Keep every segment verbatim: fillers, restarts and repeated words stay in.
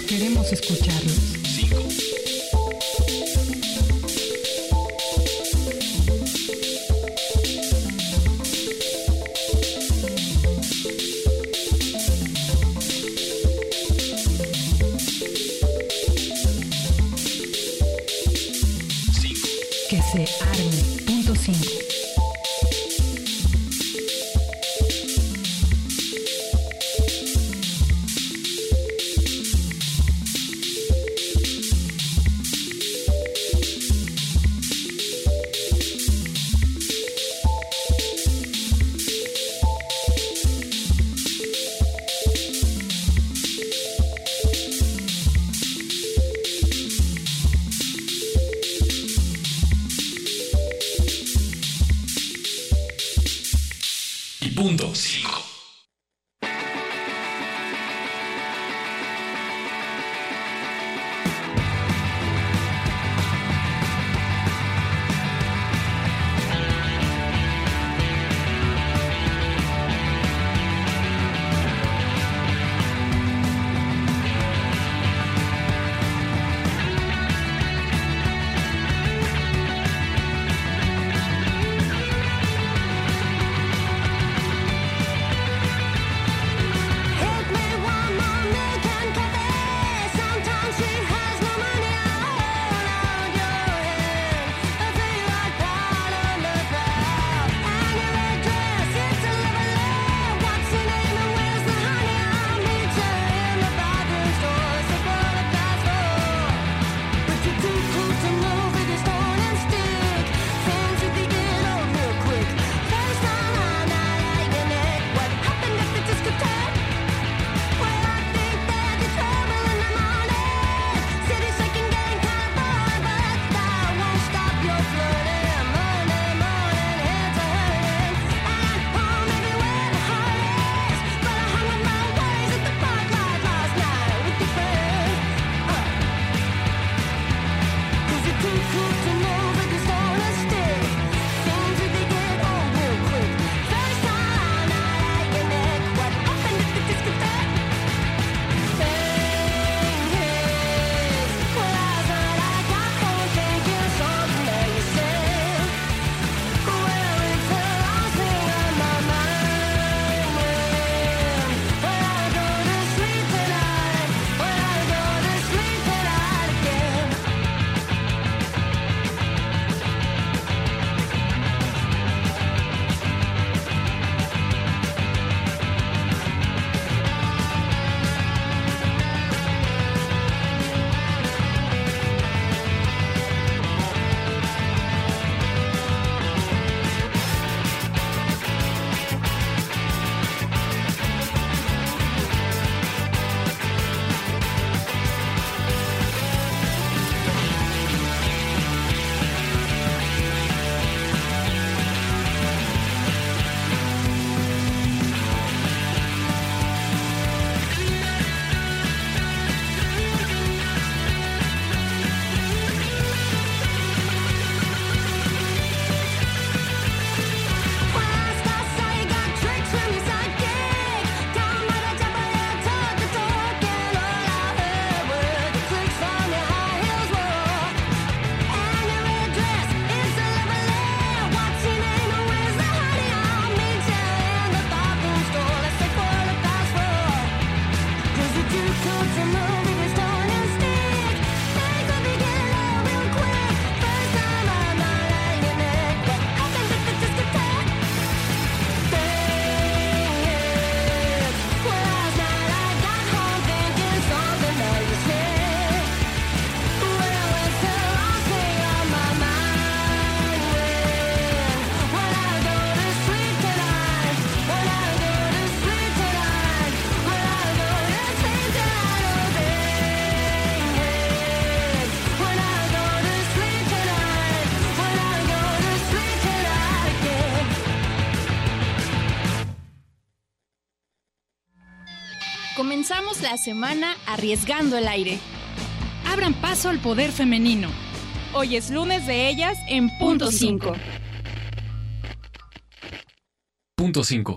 Queremos escucharlos. cinco. Que se arme. Punto cinco. Punto cinco. Comenzamos la semana arriesgando el aire. Abran paso al poder femenino. Hoy es lunes de ellas en Punto cinco. Punto cinco.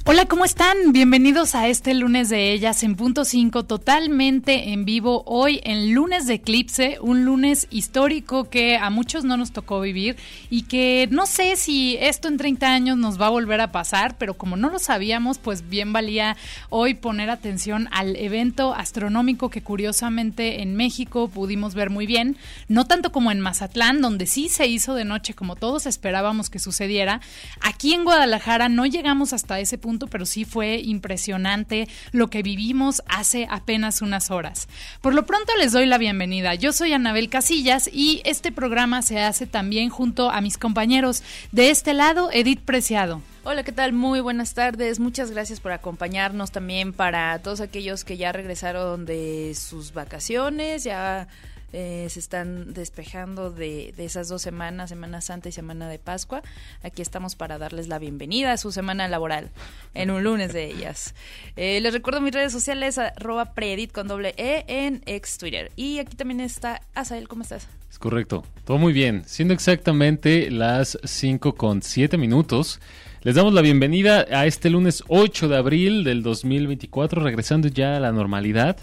Hola, ¿cómo están? Bienvenidos a este lunes de ellas en punto cinco, totalmente en vivo, hoy en lunes de eclipse, un lunes histórico que a muchos no nos tocó vivir y que no sé si esto en treinta años nos va a volver a pasar, pero como no lo sabíamos, pues bien valía hoy poner atención al evento astronómico que curiosamente en México pudimos ver muy bien, no tanto como en Mazatlán, donde sí se hizo de noche como todos esperábamos que sucediera. Aquí en Guadalajara no llegamos hasta ese punto, pero sí fue impresionante lo que vivimos hace apenas unas horas. Por lo pronto les doy la bienvenida. Yo soy Anabel Casillas y este programa se hace también junto a mis compañeros. De este lado, Edith Preciado. Hola, ¿qué tal? Muy buenas tardes. Muchas gracias por acompañarnos también para todos aquellos que ya regresaron de sus vacaciones, ya Eh, se están despejando de, de esas dos semanas, Semana Santa y Semana de Pascua. Aquí estamos para darles la bienvenida a su semana laboral en un lunes de ellas. Eh, les recuerdo mis redes sociales, arroba preedit con doble E en ex Twitter. Y aquí también está Asael, ¿cómo estás? Es correcto, todo muy bien. Siendo exactamente las cinco con siete minutos, les damos la bienvenida a este lunes ocho de abril del dos mil veinticuatro, regresando ya a la normalidad.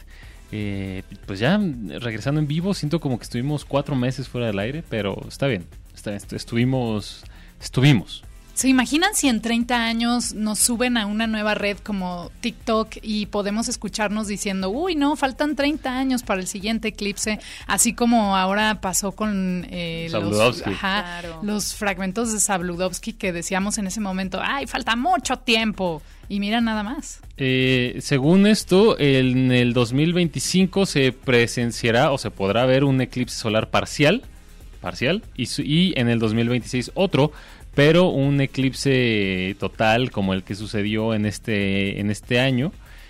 Eh, pues ya regresando en vivo, siento como que estuvimos cuatro meses fuera del aire, pero está bien, está bien, estuvimos, estuvimos. ¿Se imaginan si en treinta años nos suben a una nueva red como TikTok y podemos escucharnos diciendo, uy, no, faltan treinta años para el siguiente eclipse, así como ahora pasó con eh, los, ajá, claro. los fragmentos de Zabludovsky que decíamos en ese momento, ay, falta mucho tiempo, y mira nada más. Eh, según esto, en el dos mil veinticinco se presenciará o se podrá ver un eclipse solar parcial, parcial, y, y en el dos mil veintiséis otro, pero un eclipse total como el que sucedió en este en este año.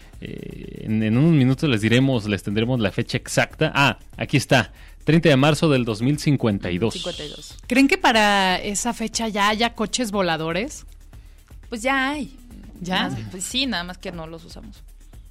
Eh, en, en unos minutos les diremos, les tendremos la fecha exacta. Ah, aquí está, treinta de marzo del dos mil cincuenta y dos. cincuenta y dos. ¿Creen que para esa fecha ya haya coches voladores? Pues ya hay. ¿Ya? Más, pues sí, nada más que no los usamos.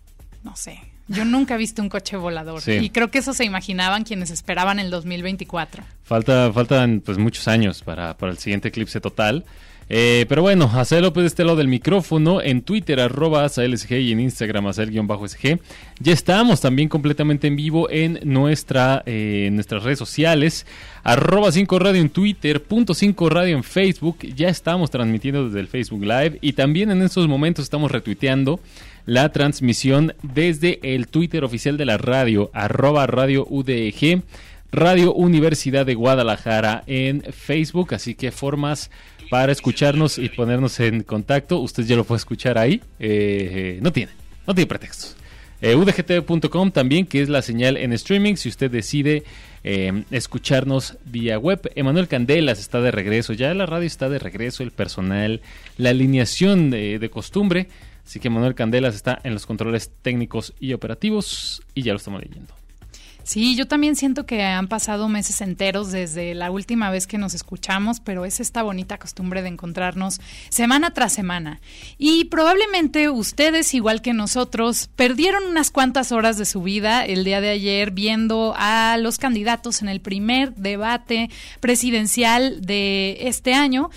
No sé. Yo nunca he visto un coche volador. Sí. Y creo que eso se imaginaban quienes esperaban el dos mil veinticuatro. Falta, faltan pues muchos años para, para el siguiente eclipse total. Eh, pero bueno, Asael López de este lado del micrófono, en Twitter, arroba AsaelSG y en Instagram, Asael-SG. Ya estamos también completamente en vivo en nuestra eh, en nuestras redes sociales, arroba cinco radio en Twitter, punto cinco radio en Facebook. Ya estamos transmitiendo desde el Facebook Live y también en estos momentos estamos retuiteando la transmisión desde el Twitter oficial de la radio, arroba radio U D E G, Radio Universidad de Guadalajara en Facebook, así que formas para escucharnos y ponernos en contacto. Usted ya lo puede escuchar ahí, eh, no tiene, no tiene pretextos. Eh, U D G T V punto com también, que es la señal en streaming, si usted decide eh, escucharnos vía web. Emanuel Candelas está de regreso, ya la radio está de regreso, el personal, la alineación de, de costumbre. Así que Manuel Candelas está en los controles técnicos y operativos y ya lo estamos leyendo. Sí, yo también siento que han pasado meses enteros desde la última vez que nos escuchamos, pero es esta bonita costumbre de encontrarnos semana tras semana. Y probablemente ustedes, igual que nosotros, perdieron unas cuantas horas de su vida el día de ayer viendo a los candidatos en el primer debate presidencial de este año.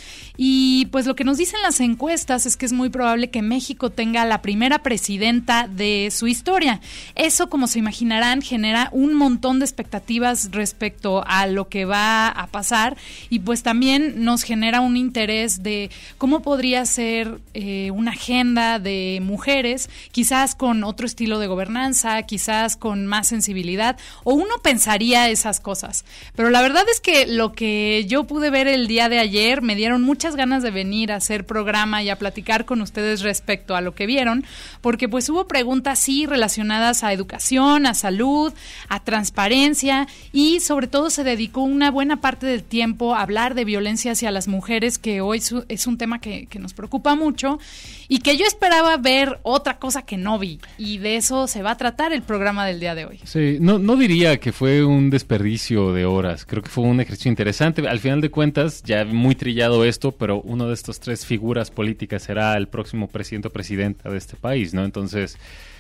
Y pues lo que nos dicen las encuestas es que es muy probable que México tenga la primera presidenta de su historia. Eso, como se imaginarán, genera un montón de expectativas respecto a lo que va a pasar y pues también nos genera un interés de cómo podría ser eh, una agenda de mujeres, quizás con otro estilo de gobernanza, quizás con más sensibilidad, o uno pensaría esas cosas. Pero la verdad es que lo que yo pude ver el día de ayer me dieron muchas ganas de venir a hacer programa y a platicar con ustedes respecto a lo que vieron, porque pues hubo preguntas sí relacionadas a educación, a salud, a transparencia y sobre todo se dedicó una buena parte del tiempo a hablar de violencia hacia las mujeres, que hoy es un tema que, que nos preocupa mucho y que yo esperaba ver otra cosa que no vi, y de eso se va a tratar el programa del día de hoy. Sí, no, no diría que fue un desperdicio de horas, creo que fue un ejercicio interesante. Al final de cuentas, ya muy trillado esto, pero uno de estos tres figuras políticas será el próximo presidente o presidenta de este país, ¿no? Entonces...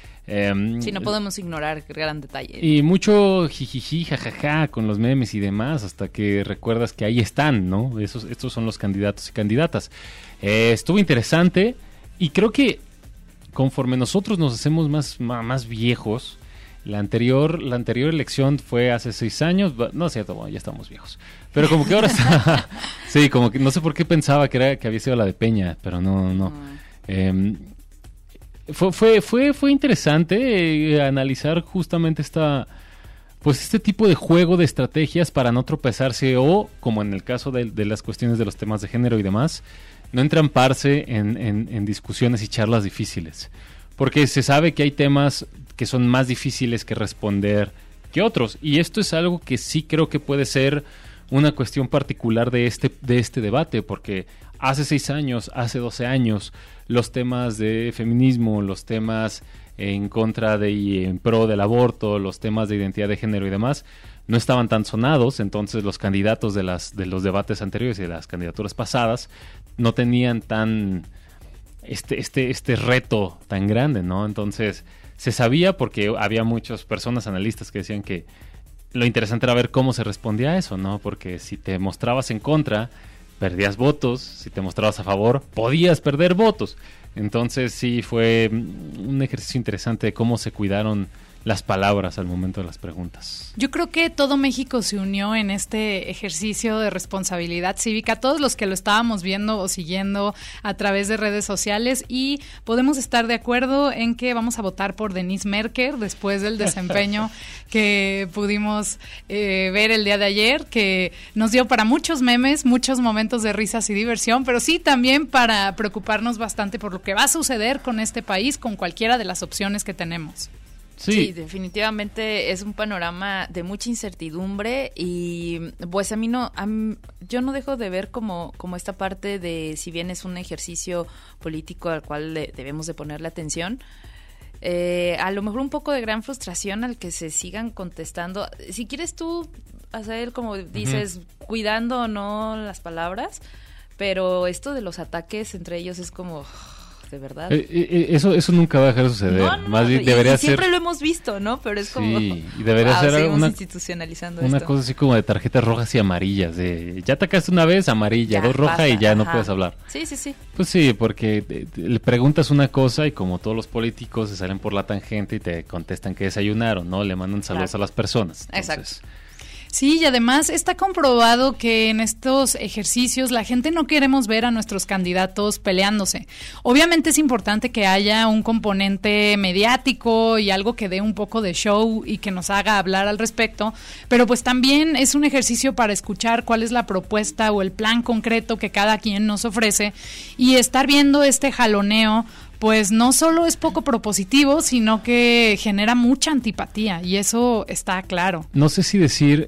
Eh, sí, no podemos ignorar el gran detalle. Y mucho jijiji, jajaja con los memes y demás, hasta que recuerdas que ahí están, ¿no? Esos, estos son los candidatos y candidatas. Eh, estuvo interesante y creo que conforme nosotros nos hacemos más, más, más viejos, la anterior, la anterior elección fue hace seis años, no es cierto, bueno, ya estamos viejos, pero como que ahora está, sí, como que no sé por qué pensaba que era que había sido la de Peña, pero no, no. Mm. Eh, fue, fue, fue, fue interesante eh, analizar justamente esta, pues este tipo de juego de estrategias para no tropezarse o, como en el caso de, de las cuestiones de los temas de género y demás, no entramparse en, en, en discusiones y charlas difíciles, porque se sabe que hay temas que son más difíciles que responder que otros, y esto es algo que sí creo que puede ser una cuestión particular de este, de este debate, porque hace seis años, hace doce años, los temas de feminismo, los temas en contra de y en pro del aborto, los temas de identidad de género y demás, no estaban tan sonados, entonces los candidatos de, las, de los debates anteriores y de las candidaturas pasadas no tenían tan este, este, este reto tan grande, ¿no? Entonces se sabía porque había muchas personas analistas que decían que lo interesante era ver cómo se respondía a eso, ¿no? Porque si te mostrabas en contra, perdías votos, si te mostrabas a favor, podías perder votos. Entonces sí fue un ejercicio interesante de cómo se cuidaron las palabras al momento de las preguntas. Yo creo que todo México se unió en este ejercicio de responsabilidad cívica, todos los que lo estábamos viendo o siguiendo a través de redes sociales, y podemos estar de acuerdo en que vamos a votar por Denise Merker después del desempeño que pudimos eh, ver el día de ayer, que nos dio para muchos memes, muchos momentos de risas y diversión, pero sí también para preocuparnos bastante por lo que va a suceder con este país, con cualquiera de las opciones que tenemos. Sí. sí, definitivamente es un panorama de mucha incertidumbre y pues a mí no, a mí, yo no dejo de ver como, como esta parte de, si bien es un ejercicio político al cual le, debemos de ponerle atención, eh, a lo mejor un poco de gran frustración al que se sigan contestando. Si quieres tú hacer, como dices, uh-huh. cuidando o no las palabras, pero esto de los ataques entre ellos es como... de verdad. Eh, eh, eso eso nunca va a dejar de suceder. No, no, Más bien y, debería y siempre ser... lo hemos visto, ¿no? Pero es como... Sí, y debería wow, ser una, institucionalizando una esto. cosa así como de tarjetas rojas y amarillas. De, ya atacaste una vez, amarilla, ya, dos roja basta, y ya ajá. no puedes hablar. Sí, sí, sí. Pues sí, porque te, te, le preguntas una cosa y como todos los políticos se salen por la tangente y te contestan que desayunaron, ¿no? Le mandan saludos claro. a las personas. Entonces, exacto. Sí, y además está comprobado que en estos ejercicios la gente no queremos ver a nuestros candidatos peleándose. Obviamente es importante que haya un componente mediático y algo que dé un poco de show y que nos haga hablar al respecto, pero pues también es un ejercicio para escuchar cuál es la propuesta o el plan concreto que cada quien nos ofrece, y estar viendo este jaloneo pues no solo es poco propositivo, sino que genera mucha antipatía, y eso está claro. No sé si decir...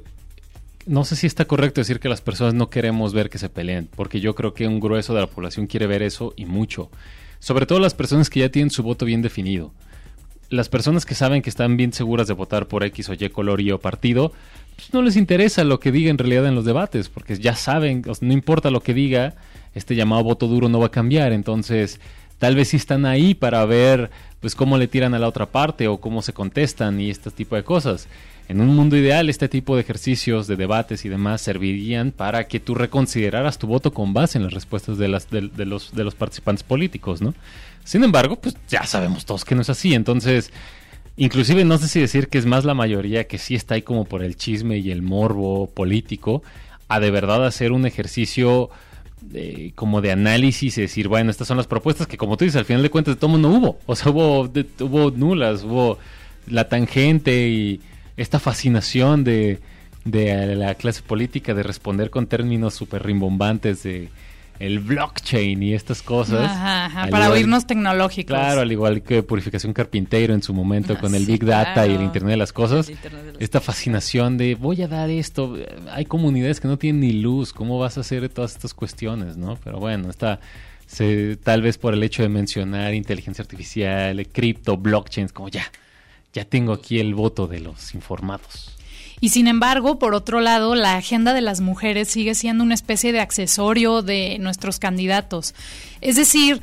No sé si está correcto decir que las personas no queremos ver que se peleen, porque yo creo que un grueso de la población quiere ver eso y mucho. Sobre todo las personas que ya tienen su voto bien definido. Las personas que saben que están bien seguras de votar por X o Y color y o partido, pues no les interesa lo que diga en realidad en los debates, porque ya saben, no importa lo que diga, este llamado voto duro no va a cambiar. Entonces, tal vez sí están ahí para ver pues cómo le tiran a la otra parte o cómo se contestan y este tipo de cosas. En un mundo ideal, este tipo de ejercicios, de debates y demás servirían para que tú reconsideraras tu voto con base en las respuestas de, las, de, de, los, de los participantes políticos, ¿no? Sin embargo, pues ya sabemos todos que no es así. Entonces, inclusive no sé si decir que es más la mayoría que sí está ahí como por el chisme y el morbo político, a de verdad hacer un ejercicio de, como de análisis y decir, bueno, estas son las propuestas que, como tú dices, al final de cuentas de todo mundo hubo. O sea, hubo, de, hubo nulas, hubo la tangente y... esta fascinación de, de la clase política de responder con términos súper rimbombantes de el blockchain y estas cosas. Ajá, ajá, para igual, oírnos tecnológicos. Claro, al igual que Purificación Carpintero en su momento ah, con el sí, Big Data claro. y el Internet de las Cosas. Internet de las esta cosas. fascinación de voy a dar esto. Hay comunidades que no tienen ni luz. ¿Cómo vas a hacer todas estas cuestiones, no? Pero bueno, está... Se, tal vez por el hecho de mencionar inteligencia artificial, cripto, blockchains, como ya... ya tengo aquí el voto de los informados. Y sin embargo, por otro lado, la agenda de las mujeres sigue siendo una especie de accesorio de nuestros candidatos. Es decir,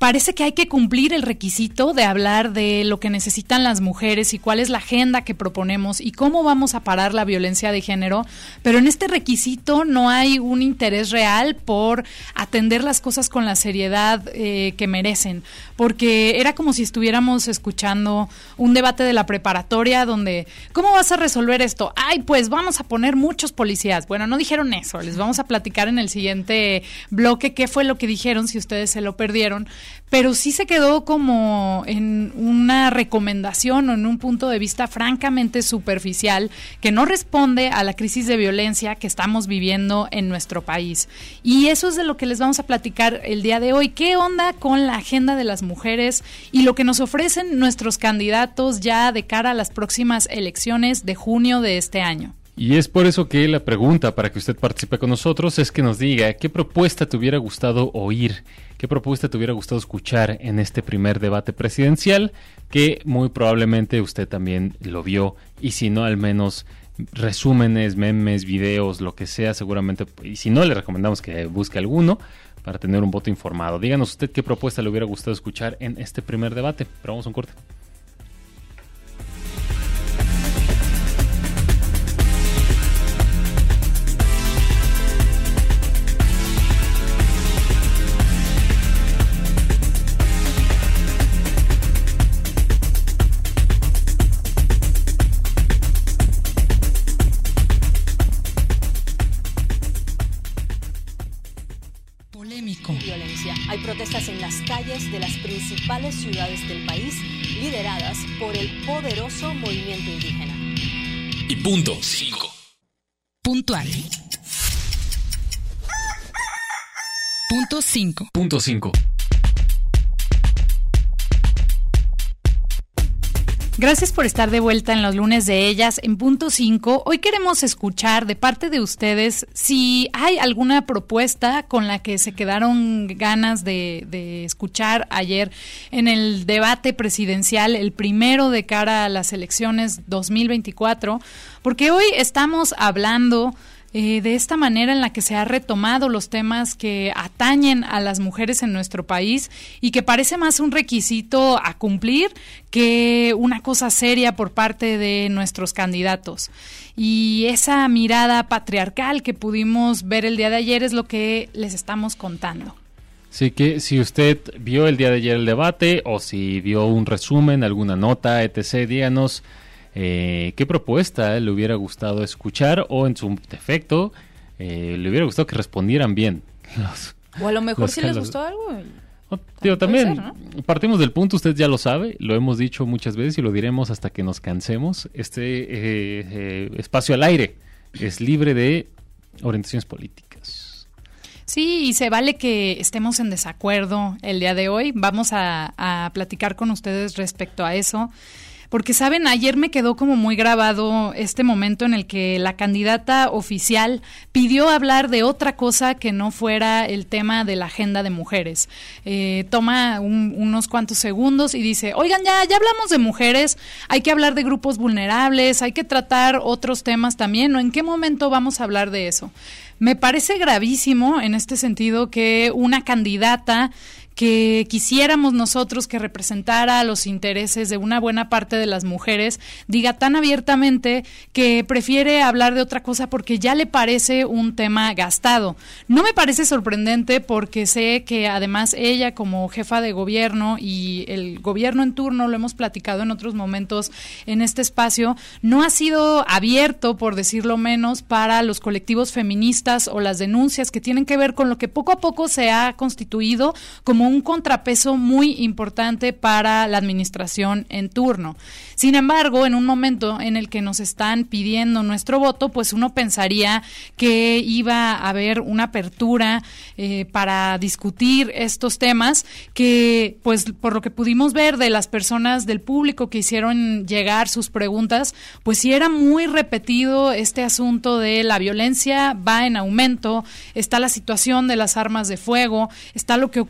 parece que hay que cumplir el requisito de hablar de lo que necesitan las mujeres y cuál es la agenda que proponemos y cómo vamos a parar la violencia de género, pero en este requisito no hay un interés real por atender las cosas con la seriedad eh, que merecen, porque era como si estuviéramos escuchando un debate de la preparatoria donde, ¿cómo vas a resolver esto? Ay, pues vamos a poner muchos policías. Bueno, no dijeron eso, les vamos a platicar en el siguiente bloque qué fue lo que dijeron si ustedes se lo perdieron, pero sí se quedó como en una recomendación o en un punto de vista francamente superficial que no responde a la crisis de violencia que estamos viviendo en nuestro país. Y eso es de lo que les vamos a platicar el día de hoy. ¿Qué onda con la agenda de las mujeres y lo que nos ofrecen nuestros candidatos ya de cara a las próximas elecciones de junio de este año? Y es por eso que la pregunta para que usted participe con nosotros es que nos diga qué propuesta te hubiera gustado oír, qué propuesta te hubiera gustado escuchar en este primer debate presidencial, que muy probablemente usted también lo vio, y si no, al menos resúmenes, memes, videos, lo que sea, seguramente, y si no, le recomendamos que busque alguno para tener un voto informado. Díganos usted qué propuesta le hubiera gustado escuchar en este primer debate, pero vamos a un corte. Violencia. Hay protestas en las calles de las principales ciudades del país, lideradas por el poderoso movimiento indígena. Y punto cinco. Puntual. Punto cinco. Punto cinco. Gracias por estar de vuelta en los lunes de ellas en punto cinco. Hoy queremos escuchar de parte de ustedes si hay alguna propuesta con la que se quedaron ganas de, de escuchar ayer en el debate presidencial, el primero de cara a las elecciones dos mil veinticuatro, porque hoy estamos hablando Eh, de esta manera en la que se ha retomado los temas que atañen a las mujeres en nuestro país y que parece más un requisito a cumplir que una cosa seria por parte de nuestros candidatos. Y esa mirada patriarcal que pudimos ver el día de ayer es lo que les estamos contando. Sí, que si usted vio el día de ayer el debate o si vio un resumen, alguna nota, etcétera, díganos Eh, ¿qué propuesta le hubiera gustado escuchar o en su defecto eh, le hubiera gustado que respondieran bien? Los, o a lo mejor sí les los, gustó algo. Oh, tío, también ser, ¿no? Partimos del punto, usted ya lo sabe, lo hemos dicho muchas veces y lo diremos hasta que nos cansemos. Este eh, eh, espacio al aire es libre de orientaciones políticas. Sí, y se vale que estemos en desacuerdo el día de hoy. Vamos a, a platicar con ustedes respecto a eso. Porque, ¿saben? Ayer me quedó como muy grabado este momento en el que la candidata oficial pidió hablar de otra cosa que no fuera el tema de la agenda de mujeres. Eh, toma un, unos cuantos segundos y dice, oigan, ya, ya hablamos de mujeres, hay que hablar de grupos vulnerables, hay que tratar otros temas también, ¿no? ¿En qué momento vamos a hablar de eso? Me parece gravísimo en este sentido que una candidata que quisiéramos nosotros que representara los intereses de una buena parte de las mujeres, diga tan abiertamente que prefiere hablar de otra cosa porque ya le parece un tema gastado. No me parece sorprendente porque sé que además ella como jefa de gobierno y el gobierno en turno, lo hemos platicado en otros momentos en este espacio, no ha sido abierto, por decirlo menos, para los colectivos feministas o las denuncias que tienen que ver con lo que poco a poco se ha constituido como un contrapeso muy importante para la administración en turno. Sin embargo, en un momento en el que nos están pidiendo nuestro voto, pues uno pensaría que iba a haber una apertura eh, para discutir estos temas que, pues por lo que pudimos ver de las personas del público que hicieron llegar sus preguntas, pues sí era muy repetido este asunto de la violencia va en aumento, está la situación de las armas de fuego, está lo que ocurre en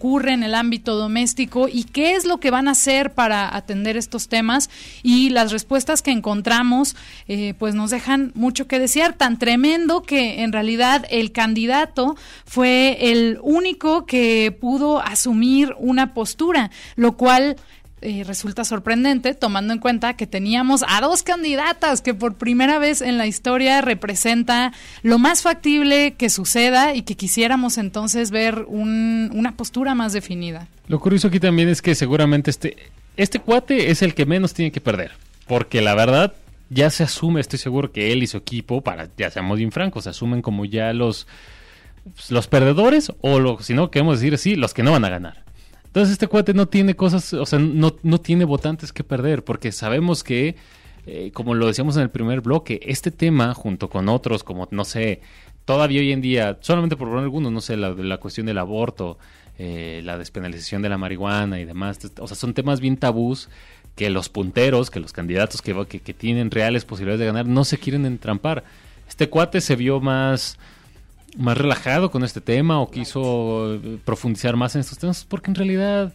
el ámbito doméstico y qué es lo que van a hacer para atender estos temas, y las respuestas que encontramos eh, pues nos dejan mucho que desear, tan tremendo que en realidad el candidato fue el único que pudo asumir una postura, lo cual Eh, resulta sorprendente tomando en cuenta que teníamos a dos candidatas que por primera vez en la historia representa lo más factible que suceda y que quisiéramos entonces ver un, una postura más definida. Lo curioso aquí también es que seguramente este, este cuate es el que menos tiene que perder, porque la verdad ya se asume, estoy seguro que él y su equipo, para ya seamos bien francos, se asumen como ya los, los perdedores o, lo, si no queremos decir así, los que no van a ganar. Entonces este cuate no tiene cosas, o sea, no, no tiene votantes que perder, porque sabemos que, eh, como lo decíamos en el primer bloque, este tema, junto con otros, como, no sé, todavía hoy en día, solamente por poner algunos, no sé, la, la cuestión del aborto, eh, la despenalización de la marihuana y demás, o sea, son temas bien tabús que los punteros, que los candidatos que, que, que tienen reales posibilidades de ganar, no se quieren entrampar. Este cuate se vio más... más relajado con este tema o quiso profundizar más en estos temas, porque en realidad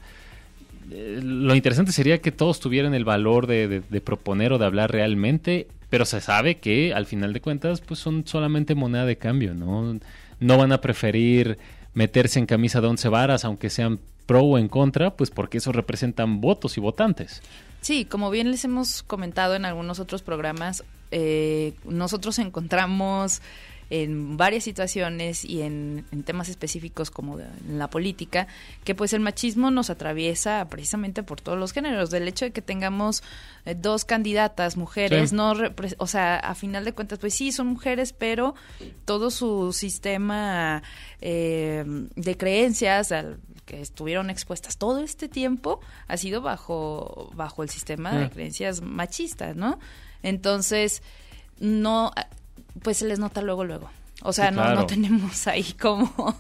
eh, lo interesante sería que todos tuvieran el valor de, de, de proponer o de hablar realmente, pero se sabe que al final de cuentas pues son solamente moneda de cambio, ¿no? No van a preferir meterse en camisa de once varas, aunque sean pro o en contra, pues porque eso representan votos y votantes. Sí, como bien les hemos comentado en algunos otros programas, eh, nosotros encontramos en varias situaciones y en, en temas específicos como de, en la política, que pues el machismo nos atraviesa precisamente por todos los géneros. Del hecho de que tengamos eh, dos candidatas mujeres, sí. no repre- o sea, a final de cuentas, pues sí, son mujeres, pero todo su sistema eh, de creencias al que estuvieron expuestas todo este tiempo ha sido bajo, bajo el sistema de creencias machistas, ¿no? Entonces, no... pues se les nota luego, luego. O sea, sí, claro. no, no tenemos ahí como,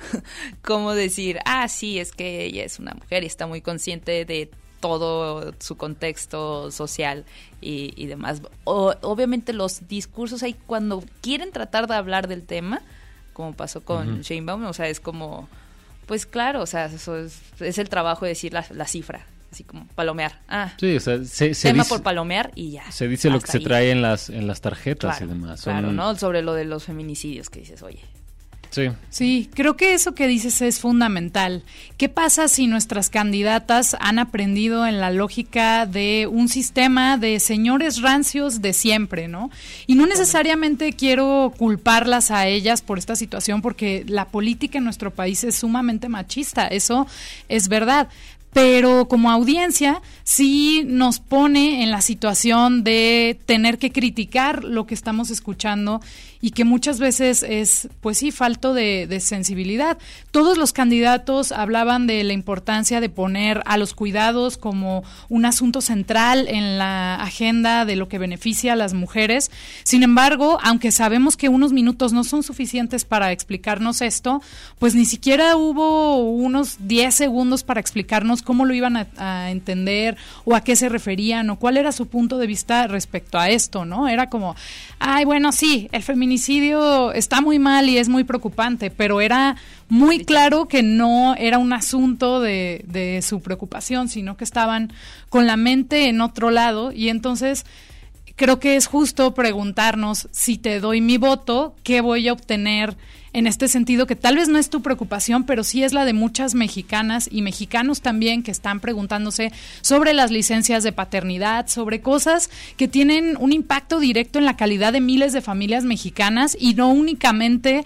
como decir, ah, sí, es que ella es una mujer y está muy consciente de todo su contexto social y, y demás. O, obviamente los discursos ahí cuando quieren tratar de hablar del tema, como pasó con uh-huh. Sheinbaum, o sea, es como, pues claro, o sea, eso es, es el trabajo de decir la, la cifra. Así como palomear. Ah, sí, o sea, se, se tema dice, por palomear y ya. Se dice lo que ahí. se trae en las en las tarjetas claro, y demás. Son... Claro, ¿no? Sobre lo de los feminicidios que dices, oye. Sí. Sí, creo que eso que dices es fundamental. ¿Qué pasa si nuestras candidatas han aprendido en la lógica de un sistema de señores rancios de siempre, ¿no? Y no necesariamente quiero culparlas a ellas por esta situación, porque la política en nuestro país es sumamente machista, eso es verdad. Pero como audiencia sí nos pone en la situación de tener que criticar lo que estamos escuchando y que muchas veces es, pues sí, falto de, de sensibilidad. Todos los candidatos hablaban de la importancia de poner a los cuidados como un asunto central en la agenda de lo que beneficia a las mujeres. Sin embargo, aunque sabemos que unos minutos no son suficientes para explicarnos esto, pues ni siquiera hubo unos diez segundos para explicarnos cómo lo iban a, a entender o a qué se referían o cuál era su punto de vista respecto a esto, ¿no? Era como, ay, bueno, sí, el feminicidio está muy mal y es muy preocupante, pero era muy claro que no era un asunto de, de su preocupación, sino que estaban con la mente en otro lado. Y entonces creo que es justo preguntarnos, si te doy mi voto, ¿qué voy a obtener en este sentido? Que tal vez no es tu preocupación, pero sí es la de muchas mexicanas y mexicanos también, que están preguntándose sobre las licencias de paternidad, sobre cosas que tienen un impacto directo en la calidad de miles de familias mexicanas y no únicamente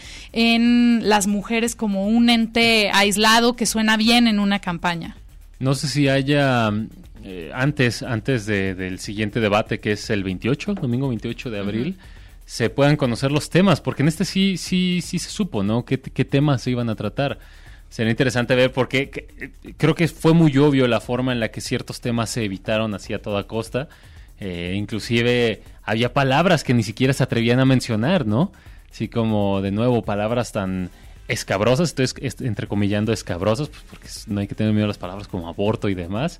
en las mujeres como un ente aislado que suena bien en una campaña. No sé si haya... Eh, antes antes de, del siguiente debate, que es el veintiocho, domingo veintiocho de abril, uh-huh. se puedan conocer los temas, porque en este sí sí sí se supo, ¿no? ¿Qué, qué temas se iban a tratar? Sería interesante ver, porque que, creo que fue muy obvio la forma en la que ciertos temas se evitaron así a toda costa. Eh, inclusive había palabras que ni siquiera se atrevían a mencionar, ¿no? Así como, de nuevo, palabras tan escabrosas, estoy entrecomillando escabrosas, pues porque no hay que tener miedo a las palabras como aborto y demás.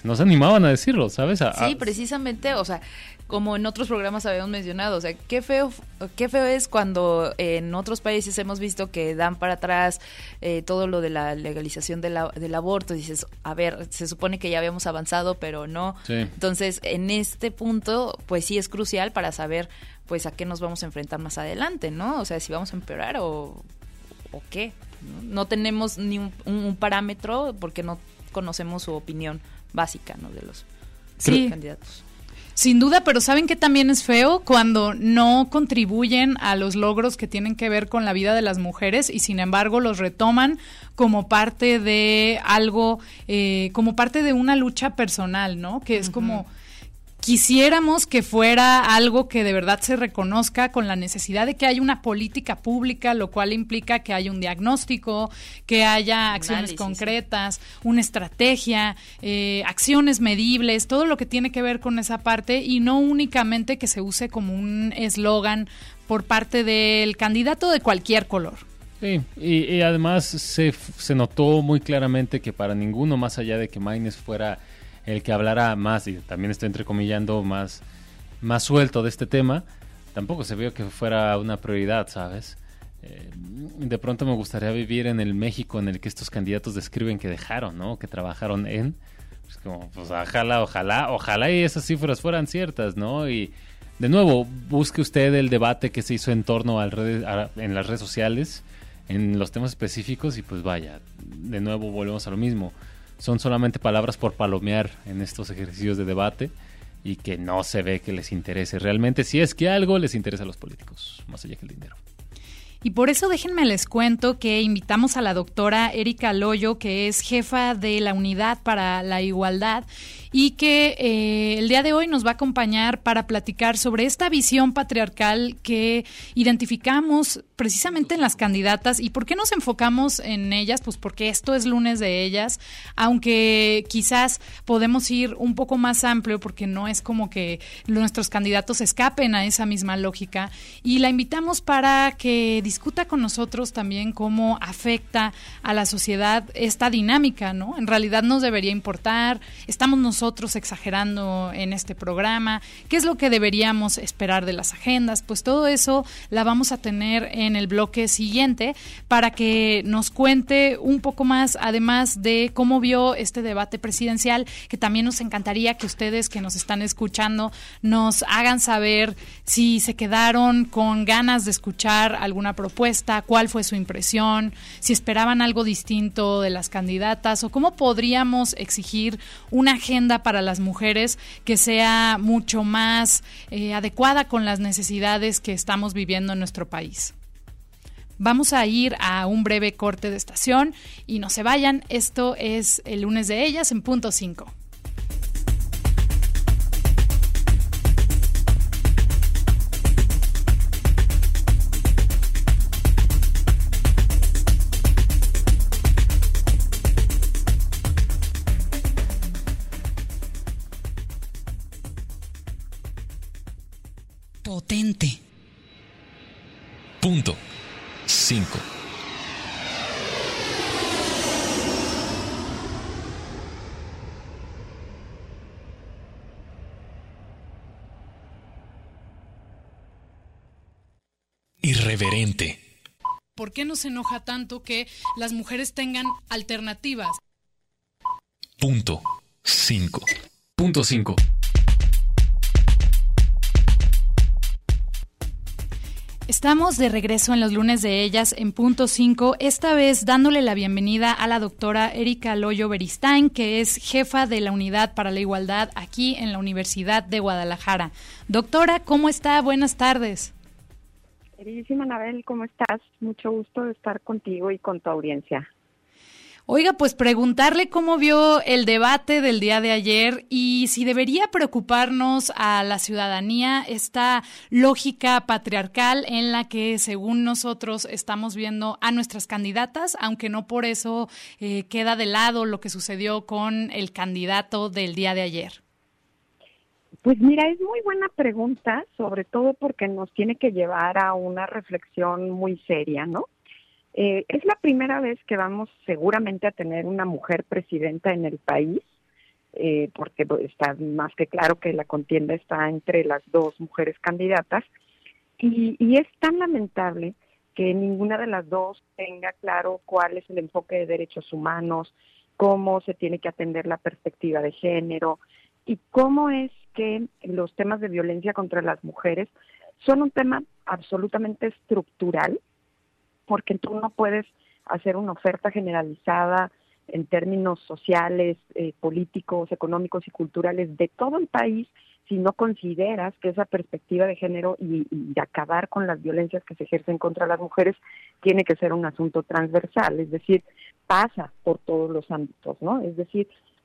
no se animaban a decirlo, ¿sabes? A, Sí, a... precisamente, o sea, como en otros programas habíamos mencionado, o sea, qué feo, qué feo es cuando en otros países hemos visto que dan para atrás eh, todo lo de la legalización de la, del aborto. Dices, a ver, se supone que ya habíamos avanzado, pero no. Sí. Entonces, en este punto, pues sí es crucial para saber, pues, a qué nos vamos a enfrentar más adelante, ¿no? O sea, si vamos a empeorar o, o qué. No, no tenemos ni un, un, un parámetro porque no conocemos su opinión básica, ¿no? De los sí. candidatos. Sin duda, pero ¿saben qué también es feo? Cuando no contribuyen a los logros que tienen que ver con la vida de las mujeres y sin embargo los retoman como parte de algo, eh, como parte de una lucha personal, ¿no? Que es uh-huh. como... Quisiéramos que fuera algo que de verdad se reconozca con la necesidad de que haya una política pública, lo cual implica que haya un diagnóstico, que haya acciones Análisis, concretas, sí. una estrategia, eh, acciones medibles, todo lo que tiene que ver con esa parte y no únicamente que se use como un eslogan por parte del candidato de cualquier color. Sí, y, y además se, se notó muy claramente que para ninguno, más allá de que Maynes fuera el que hablara más, y también estoy entrecomillando, más, más suelto de este tema, tampoco se vio que fuera una prioridad, ¿sabes? Eh, de pronto me gustaría vivir en el México en el que estos candidatos describen que dejaron, ¿no? Que trabajaron en, pues como, pues ojalá, ojalá, ojalá y esas cifras fueran ciertas, ¿no? Y de nuevo, busque usted el debate que se hizo en torno al redes, a, en las redes sociales, en los temas específicos, y pues vaya, de nuevo volvemos a lo mismo. Son solamente palabras por palomear en estos ejercicios de debate y que no se ve que les interese realmente, si es que algo les interesa a los políticos, más allá que el dinero. Y por eso déjenme les cuento que invitamos a la doctora Erika Loyo, que es jefa de la Unidad para la Igualdad y que eh, el día de hoy nos va a acompañar para platicar sobre esta visión patriarcal que identificamos precisamente en las candidatas. ¿Y por qué nos enfocamos en ellas? Pues porque esto es lunes de ellas, aunque quizás podemos ir un poco más amplio porque no es como que nuestros candidatos escapen a esa misma lógica. Y la invitamos para que discuta con nosotros también cómo afecta a la sociedad esta dinámica, ¿no? En realidad nos debería importar, estamos nosotros nosotros exagerando en este programa, qué es lo que deberíamos esperar de las agendas, pues todo eso la vamos a tener en el bloque siguiente para que nos cuente un poco más, además de cómo vio este debate presidencial, que también nos encantaría que ustedes que nos están escuchando nos hagan saber si se quedaron con ganas de escuchar alguna propuesta, cuál fue su impresión, si esperaban algo distinto de las candidatas o cómo podríamos exigir una agenda para las mujeres que sea mucho más eh, adecuada con las necesidades que estamos viviendo en nuestro país. Vamos a ir a un breve corte de estación y no se vayan, esto es el lunes de ellas en punto cinco. Potente. Punto cinco. Irreverente. ¿Por qué nos enoja tanto que las mujeres tengan alternativas? Punto cinco. Punto cinco. Estamos de regreso en los lunes de ellas en punto cinco, esta vez dándole la bienvenida a la doctora Erika Loyo Beristain, que es jefa de la Unidad para la Igualdad aquí en la Universidad de Guadalajara. Doctora, ¿cómo está? Buenas tardes. Queridísima Anabel, ¿cómo estás? Mucho gusto de estar contigo y con tu audiencia. Oiga, pues preguntarle cómo vio el debate del día de ayer y si debería preocuparnos a la ciudadanía esta lógica patriarcal en la que, según nosotros, estamos viendo a nuestras candidatas, aunque no por eso eh, queda de lado lo que sucedió con el candidato del día de ayer. Pues mira, es muy buena pregunta, sobre todo porque nos tiene que llevar a una reflexión muy seria, ¿no? Eh, es la primera vez que vamos seguramente a tener una mujer presidenta en el país eh, porque está más que claro que la contienda está entre las dos mujeres candidatas, y, y es tan lamentable que ninguna de las dos tenga claro cuál es el enfoque de derechos humanos, cómo se tiene que atender la perspectiva de género y cómo es que los temas de violencia contra las mujeres son un tema absolutamente estructural, porque tú no puedes hacer una oferta generalizada en términos sociales, eh, políticos, económicos y culturales de todo el país si no consideras que esa perspectiva de género y, y de acabar con las violencias que se ejercen contra las mujeres tiene que ser un asunto transversal, es decir, pasa por todos los ámbitos, ¿no? Es decir,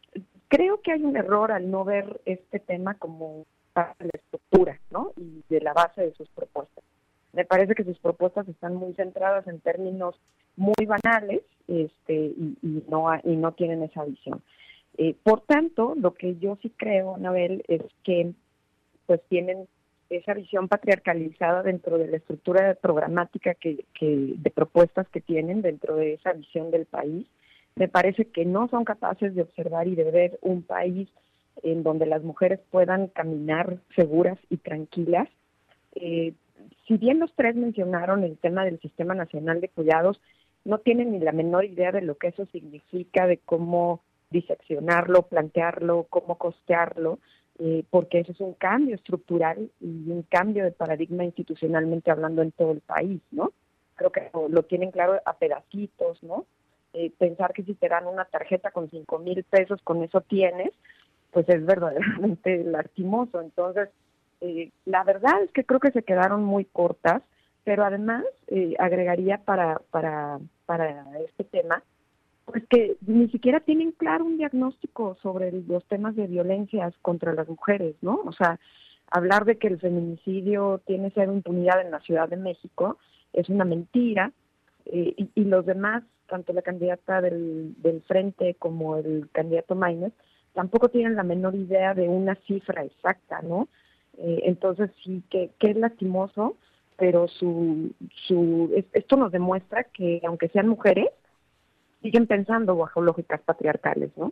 creo que hay un error al no ver este tema como parte de la estructura, ¿no? Y de la base de sus propuestas. Me parece que sus propuestas están muy centradas en términos muy banales, este, y, y no y no tienen esa visión. Eh, por tanto, lo que yo sí creo, Anabel, es que pues tienen esa visión patriarcalizada dentro de la estructura programática que, que de propuestas que tienen dentro de esa visión del país. Me parece que no son capaces de observar y de ver un país en donde las mujeres puedan caminar seguras y tranquilas. Eh, si bien los tres mencionaron el tema del Sistema Nacional de Cuidados, no tienen ni la menor idea de lo que eso significa, de cómo diseccionarlo, plantearlo, cómo costearlo, eh, porque eso es un cambio estructural y un cambio de paradigma institucionalmente hablando en todo el país, ¿no? Creo que lo, lo tienen claro a pedacitos, ¿no? Eh, pensar que si te dan una tarjeta con cinco mil pesos, con eso tienes, pues es verdaderamente lastimoso. Entonces, eh, la verdad es que creo que se quedaron muy cortas, pero además eh, agregaría para, para, para este tema, pues que ni siquiera tienen claro un diagnóstico sobre los temas de violencias contra las mujeres, ¿no? O sea, hablar de que el feminicidio tiene cero impunidad en la Ciudad de México es una mentira, eh, y, y los demás, tanto la candidata del, del Frente como el candidato Maínez, tampoco tienen la menor idea de una cifra exacta, ¿no? Eh, entonces sí, que, que es lastimoso, pero su, su esto nos demuestra que aunque sean mujeres, siguen pensando bajo lógicas patriarcales, ¿no?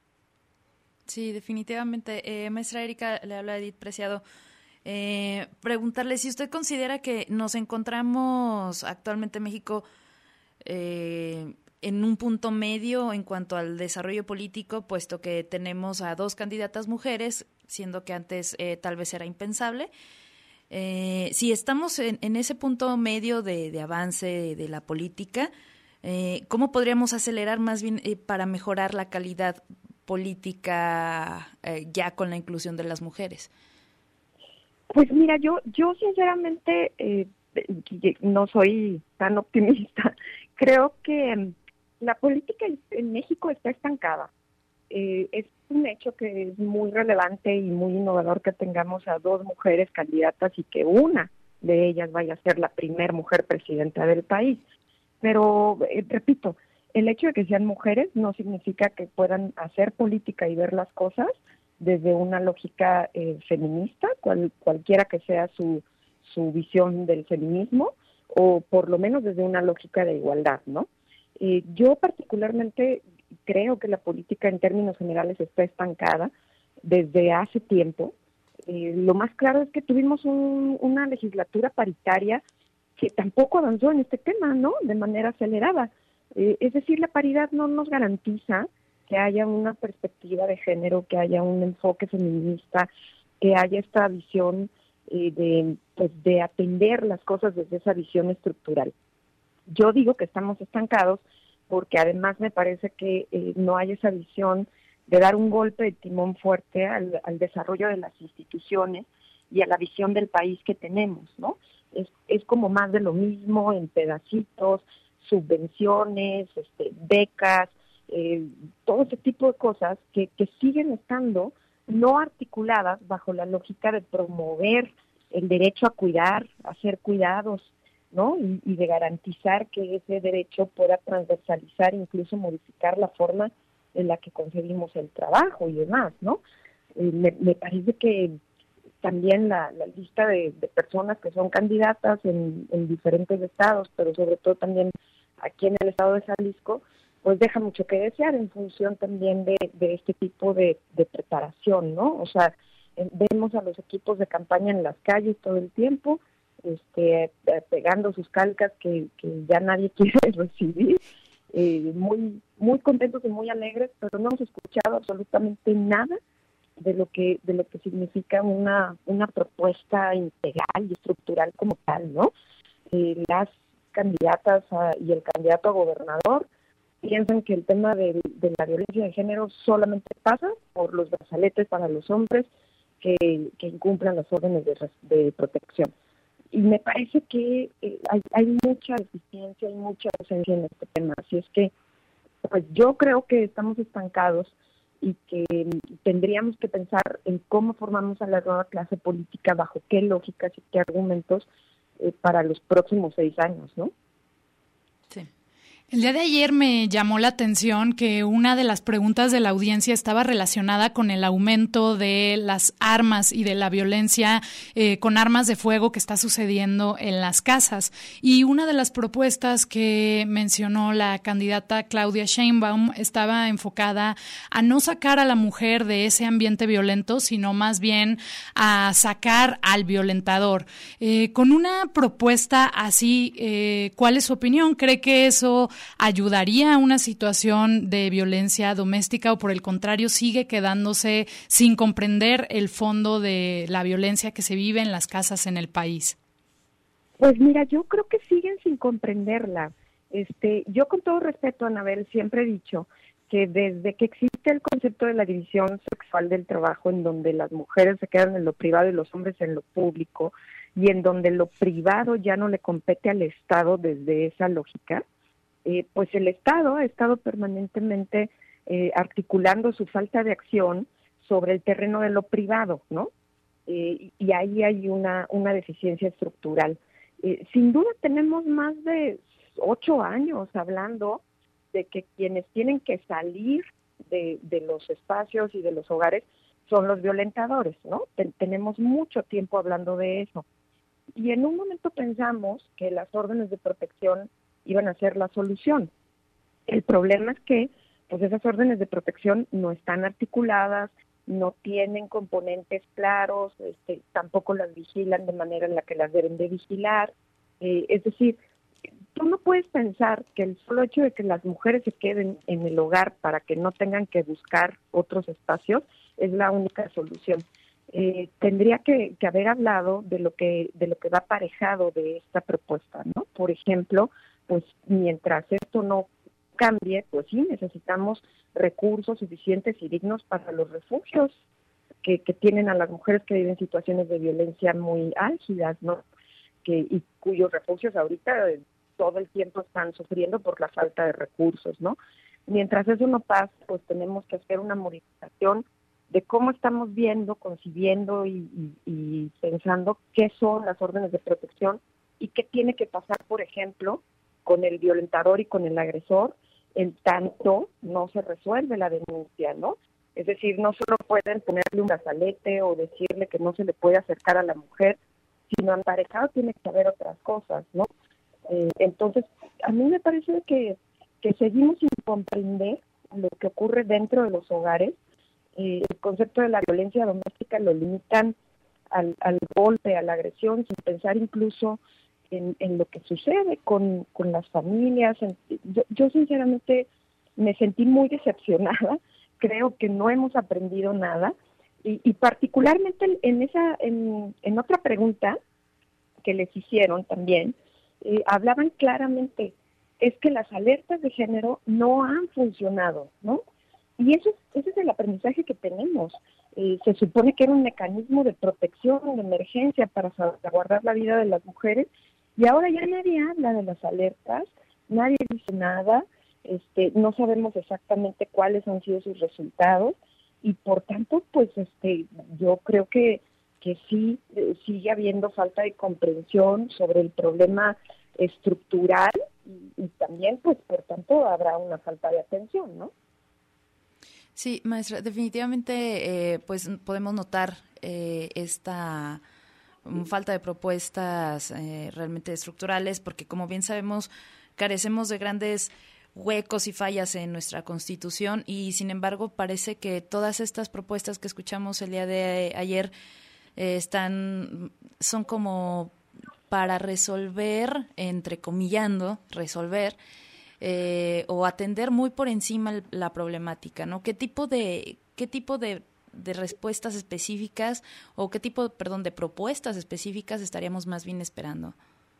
Sí, definitivamente. Eh, maestra Erika, le habla Edith Preciado. Eh, preguntarle si usted considera que nos encontramos actualmente en México eh, en un punto medio en cuanto al desarrollo político, puesto que tenemos a dos candidatas mujeres, siendo que antes eh, tal vez era impensable. Eh, si estamos en, en ese punto medio de, de avance de, de la política, Eh, ¿cómo podríamos acelerar más bien eh, para mejorar la calidad política eh, ya con la inclusión de las mujeres? Pues mira, yo yo sinceramente eh, no soy tan optimista. Creo que um, la política en México está estancada. Eh, es un hecho que es muy relevante y muy innovador que tengamos a dos mujeres candidatas y que una de ellas vaya a ser la primer mujer presidenta del país. Pero, eh, repito, el hecho de que sean mujeres no significa que puedan hacer política y ver las cosas desde una lógica eh, feminista, cual, cualquiera que sea su, su visión del feminismo, o por lo menos desde una lógica de igualdad, ¿no? Eh, yo particularmente creo que la política en términos generales está estancada desde hace tiempo. Eh, lo más claro es que tuvimos un, una legislatura paritaria que tampoco avanzó en este tema, ¿no? De manera acelerada. Eh, es decir, la paridad no nos garantiza que haya una perspectiva de género, que haya un enfoque feminista, que haya esta visión eh, de, pues, de atender las cosas desde esa visión estructural. Yo digo que estamos estancados porque además me parece que eh, no hay esa visión de dar un golpe de timón fuerte al, al desarrollo de las instituciones y a la visión del país que tenemos, ¿no? Es, es como más de lo mismo en pedacitos, subvenciones, este, becas, eh, todo ese tipo de cosas que, que siguen estando no articuladas bajo la lógica de promover el derecho a cuidar, a ser cuidados, ¿no? Y, y de garantizar que ese derecho pueda transversalizar, incluso modificar la forma en la que concebimos el trabajo y demás, ¿no? Eh, me, me parece que también la, la lista de, de personas que son candidatas en, en diferentes estados, pero sobre todo también aquí en el estado de Jalisco, pues deja mucho que desear en función también de, de este tipo de, de preparación, ¿no? O sea, eh, vemos a los equipos de campaña en las calles todo el tiempo, este, eh, pegando sus calcas que, que ya nadie quiere recibir, eh, muy, muy contentos y muy alegres, pero no hemos escuchado absolutamente nada de lo que, de lo que significa una, una propuesta integral y estructural como tal, ¿no? Eh, las candidatas a, y el candidato a gobernador piensan que el tema de, de la violencia de género solamente pasa por los brazaletes para los hombres que, que incumplan las órdenes de, de protección. Y me parece que eh, hay, hay mucha deficiencia y mucha ausencia en este tema. Así es que, pues yo creo que estamos estancados y que tendríamos que pensar en cómo formamos a la nueva clase política, bajo qué lógicas y qué argumentos eh, para los próximos seis años, ¿no? Sí. El día de ayer me llamó la atención que una de las preguntas de la audiencia estaba relacionada con el aumento de las armas y de la violencia eh, con armas de fuego que está sucediendo en las casas. Y una de las propuestas que mencionó la candidata Claudia Sheinbaum estaba enfocada a no sacar a la mujer de ese ambiente violento, sino más bien a sacar al violentador. Eh, con una propuesta así, eh, ¿cuál es su opinión? ¿Cree que eso ayudaría a una situación de violencia doméstica o por el contrario sigue quedándose sin comprender el fondo de la violencia que se vive en las casas en el país? Pues mira, yo creo que siguen sin comprenderla. Este, yo con todo respeto, Anabel, siempre he dicho que desde que existe el concepto de la división sexual del trabajo, en donde las mujeres se quedan en lo privado y los hombres en lo público, y en donde lo privado ya no le compete al Estado desde esa lógica, Eh, pues el Estado ha estado permanentemente eh, articulando su falta de acción sobre el terreno de lo privado, ¿no? Eh, y ahí hay una, una deficiencia estructural. Eh, sin duda tenemos más de ocho años hablando de que quienes tienen que salir de, de los espacios y de los hogares son los violentadores, ¿no? Ten, tenemos mucho tiempo hablando de eso. Y en un momento pensamos que las órdenes de protección iban a ser la solución. El problema es que pues esas órdenes de protección no están articuladas, no tienen componentes claros, este, tampoco las vigilan de manera en la que las deben de vigilar. Eh, es decir, tú no puedes pensar que el solo hecho de que las mujeres se queden en el hogar para que no tengan que buscar otros espacios es la única solución. Eh, tendría que, que haber hablado de lo que de lo que va aparejado de esta propuesta, ¿no? Por ejemplo, pues mientras esto no cambie, pues sí, necesitamos recursos suficientes y dignos para los refugios que, que tienen a las mujeres que viven situaciones de violencia muy álgidas, ¿no? Que, y cuyos refugios ahorita eh, todo el tiempo están sufriendo por la falta de recursos, ¿no? Mientras eso no pase, pues tenemos que hacer una modificación de cómo estamos viendo, concibiendo y, y, y pensando qué son las órdenes de protección y qué tiene que pasar, por ejemplo, con el violentador y con el agresor, en tanto no se resuelve la denuncia, ¿no? Es decir, no solo pueden ponerle un brazalete o decirle que no se le puede acercar a la mujer, sino emparejado tiene que haber otras cosas, ¿no? Eh, entonces, a mí me parece que, que seguimos sin comprender lo que ocurre dentro de los hogares. Eh, el concepto de la violencia doméstica lo limitan al, al golpe, a la agresión, sin pensar incluso En, en lo que sucede con, con las familias. Yo, yo sinceramente me sentí muy decepcionada, creo que no hemos aprendido nada, y, y particularmente en esa en, en otra pregunta que les hicieron también, eh, hablaban claramente, es que las alertas de género no han funcionado, ¿no? Y eso, ese es el aprendizaje que tenemos. Eh, se supone que era un mecanismo de protección, de emergencia para salvaguardar la vida de las mujeres, y ahora ya nadie habla de las alertas, nadie dice nada, este, no sabemos exactamente cuáles han sido sus resultados, y por tanto, pues este, yo creo que, que sí eh, sigue habiendo falta de comprensión sobre el problema estructural, y, y también, pues por tanto, habrá una falta de atención, ¿no? Sí, maestra, definitivamente eh, pues podemos notar eh, esta falta de propuestas eh, realmente estructurales, porque como bien sabemos carecemos de grandes huecos y fallas en nuestra Constitución, y sin embargo parece que todas estas propuestas que escuchamos el día de ayer eh, están son como para resolver, entrecomillando, resolver eh, o atender muy por encima la problemática, ¿no? ¿Qué tipo de qué tipo de, de respuestas específicas o qué tipo, perdón, de propuestas específicas estaríamos más bien esperando?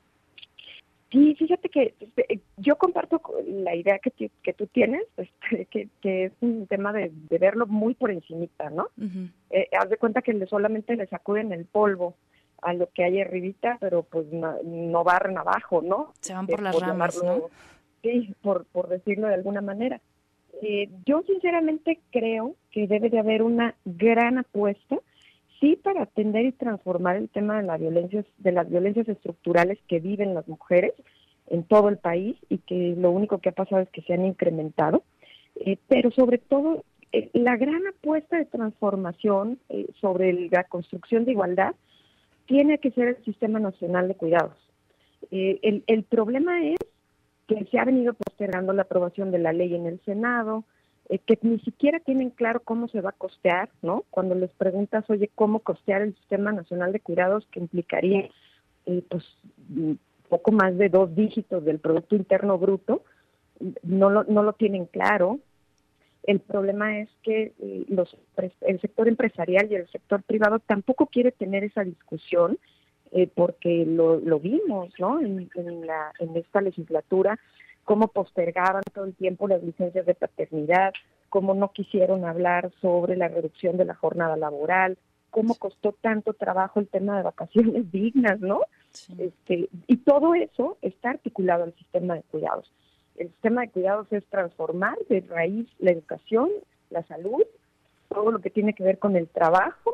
Sí, fíjate que yo comparto la idea que, t- que tú tienes, este, que, que es un tema de, de verlo muy por encimita, ¿no? Uh-huh. Eh, haz de cuenta que le, solamente le sacuden el polvo a lo que hay arribita, pero pues no, no barren abajo, ¿no? Se van por eh, las por ramas, llamarlo, ¿no? Sí, por, por decirlo de alguna manera. Eh, yo sinceramente creo que debe de haber una gran apuesta, sí, para atender y transformar el tema de la violencia, de las violencias estructurales que viven las mujeres en todo el país, y que lo único que ha pasado es que se han incrementado, eh, pero sobre todo eh, la gran apuesta de transformación eh, sobre el, la construcción de igualdad tiene que ser el Sistema Nacional de Cuidados. Eh, el, el problema es que se ha venido postergando la aprobación de la ley en el Senado, eh, que ni siquiera tienen claro cómo se va a costear, ¿no? Cuando les preguntas, oye, ¿cómo costear el Sistema Nacional de Cuidados? Que implicaría, eh, pues, poco más de dos dígitos del Producto Interno Bruto, no lo, no lo tienen claro. El problema es que eh, los, el sector empresarial y el sector privado tampoco quiere tener esa discusión, eh, porque lo, lo vimos, ¿no? En, en, la, en esta legislatura, cómo postergaban todo el tiempo las licencias de paternidad, cómo no quisieron hablar sobre la reducción de la jornada laboral, cómo costó tanto trabajo el tema de vacaciones dignas, ¿no? Sí. Este, y todo eso está articulado al sistema de cuidados. El sistema de cuidados es transformar de raíz la educación, la salud, todo lo que tiene que ver con el trabajo,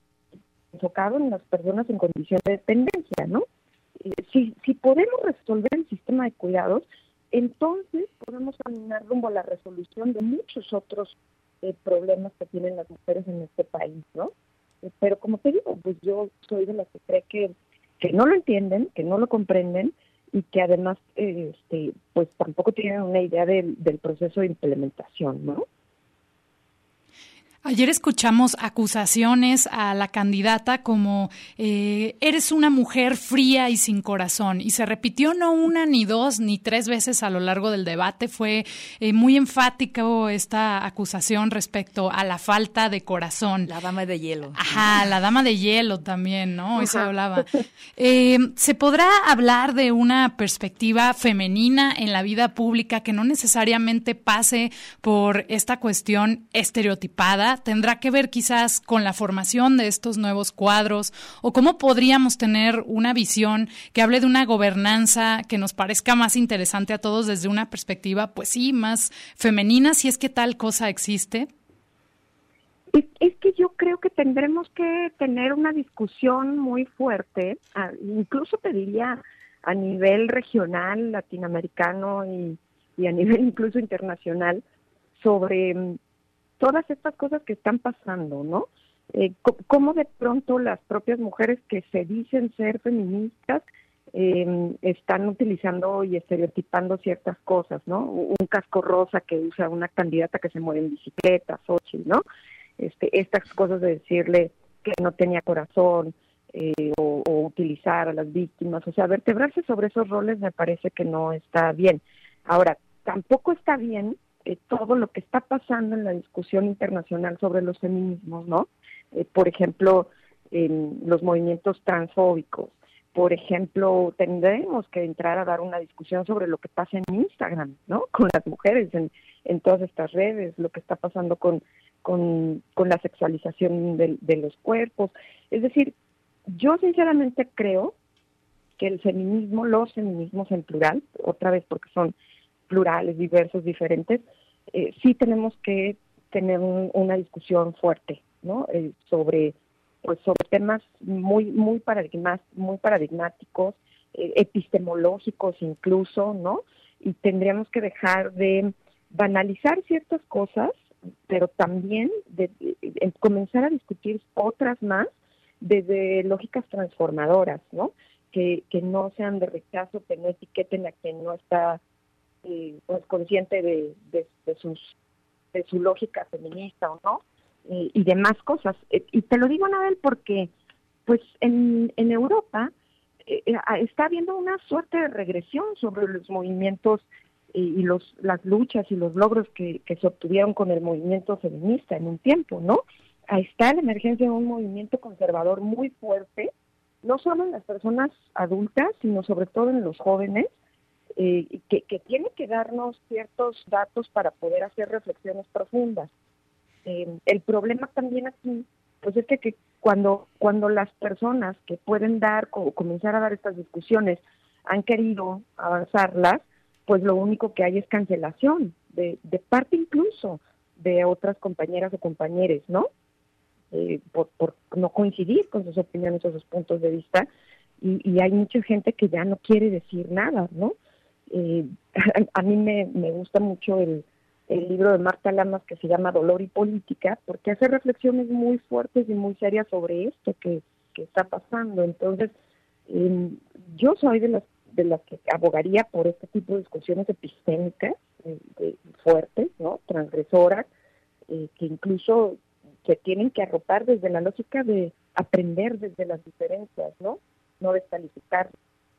enfocado en las personas en condición de dependencia, ¿no? Eh, si, si podemos resolver el sistema de cuidados, entonces podemos caminar rumbo a la resolución de muchos otros eh, problemas que tienen las mujeres en este país, ¿no? Eh, pero como te digo, pues yo soy de las que cree que, que no lo entienden, que no lo comprenden, y que además eh, este, pues tampoco tienen una idea del, del proceso de implementación, ¿no? Ayer escuchamos acusaciones a la candidata como eh, eres una mujer fría y sin corazón, y se repitió no una ni dos ni tres veces a lo largo del debate. Fue eh, muy enfático esta acusación respecto a la falta de corazón. La dama de hielo. Ajá, la dama de hielo también, ¿no? Eso hablaba. Eh, ¿Se podrá hablar de una perspectiva femenina en la vida pública que no necesariamente pase por esta cuestión estereotipada? ¿Tendrá que ver quizás con la formación de estos nuevos cuadros? ¿O cómo podríamos tener una visión que hable de una gobernanza que nos parezca más interesante a todos desde una perspectiva, pues sí, más femenina, si es que tal cosa existe? Es, es que yo creo que tendremos que tener una discusión muy fuerte, a, incluso te diría a nivel regional, latinoamericano y, y a nivel incluso internacional, sobre todas estas cosas que están pasando, ¿no? Eh, cómo de pronto las propias mujeres que se dicen ser feministas eh, están utilizando y estereotipando ciertas cosas, ¿no? Un casco rosa que usa una candidata que se mueve en bicicleta, Xochitl, ¿no? Este, estas cosas de decirle que no tenía corazón eh, o, o utilizar a las víctimas, o sea, vertebrarse sobre esos roles me parece que no está bien. Ahora, tampoco está bien Eh, todo lo que está pasando en la discusión internacional sobre los feminismos, ¿no? Eh, por ejemplo, en los movimientos transfóbicos. Por ejemplo, tendremos que entrar a dar una discusión sobre lo que pasa en Instagram, ¿no? Con las mujeres en, en todas estas redes, lo que está pasando con, con, con la sexualización de, de los cuerpos. Es decir, yo sinceramente creo que el feminismo, los feminismos en plural, otra vez porque son plurales, diversos, diferentes, eh, sí tenemos que tener un, una discusión fuerte, ¿no? Eh, sobre, pues, sobre temas muy, muy paradigmas, muy paradigmáticos, eh, epistemológicos incluso, ¿no? Y tendríamos que dejar de banalizar ciertas cosas, pero también de, de, de comenzar a discutir otras más desde lógicas transformadoras, ¿no? Que, que no sean de rechazo, que no etiqueten a quien no está eh, pues consciente de, de, de sus de su lógica feminista o no, eh, y demás cosas. Eh, y te lo digo, Anabel, porque pues en, en Europa eh, está habiendo una suerte de regresión sobre los movimientos eh, y los las luchas y los logros que, que se obtuvieron con el movimiento feminista en un tiempo, ¿no? Ahí está la emergencia de un movimiento conservador muy fuerte, no solo en las personas adultas, sino sobre todo en los jóvenes, eh, que, que tiene que darnos ciertos datos para poder hacer reflexiones profundas. Eh, el problema también aquí, pues es que, que cuando, cuando las personas que pueden dar o comenzar a dar estas discusiones han querido avanzarlas, pues lo único que hay es cancelación, de, de parte incluso de otras compañeras o compañeros, ¿no? Eh, por, por no coincidir con sus opiniones o sus puntos de vista, y, y hay mucha gente que ya no quiere decir nada, ¿no? Eh, a, a mí me, me gusta mucho el, el libro de Marta Lamas que se llama Dolor y Política, porque hace reflexiones muy fuertes y muy serias sobre esto que, que está pasando. Entonces, eh, yo soy de las de las que abogaría por este tipo de discusiones epistémicas, eh, eh, fuertes, ¿no? Transgresoras, eh, que incluso que tienen que arropar desde la lógica de aprender desde las diferencias, ¿no? No descalificar.